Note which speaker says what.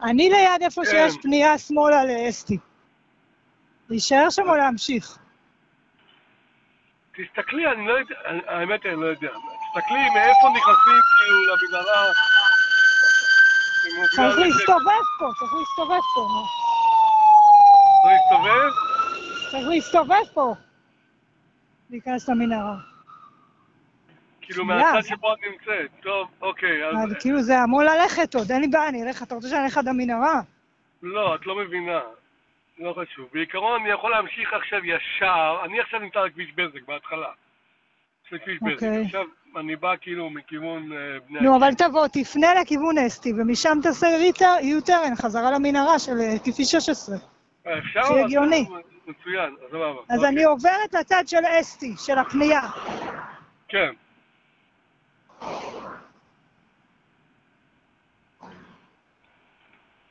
Speaker 1: אני ליד איפה שיש פנייה שמאלה לאסתי. להישאר שם או להמשיך?
Speaker 2: תסתכלי, אני לא יודע, האמת אני לא יודע. תסתכלי מאיפה נכנסים כאילו למנהרה.
Speaker 1: צריך להסתובב פה, צריך להסתובב פה.
Speaker 2: לא להסתובב?
Speaker 1: צריך להסתובב פה. להיכנס למנהרה.
Speaker 2: כאילו מהצד שבו את נמצאת. טוב, אוקיי. אז
Speaker 1: כאילו זה אמור ללכת עוד, אין לי בעיה, אני אלך, אתה רוצה שאני אלך עד המנהרה?
Speaker 2: לא, את לא מבינה. לא חשוב. בעיקרון אני יכול להמשיך עכשיו ישר, אני עכשיו נמצא על כביש בזק בהתחלה. של כביש בזק. עכשיו אני בא כאילו מכיוון בני...
Speaker 1: נו, אבל תבוא, תפנה לכיוון אסתי, ומשם תעשה U-turn, חזרה למנהרה של כביש 16.
Speaker 2: אפשר?
Speaker 1: שיהיה הגיוני.
Speaker 2: מצוין, אז
Speaker 1: אני עוברת לצד של אסתי, של הפנייה.
Speaker 2: כן.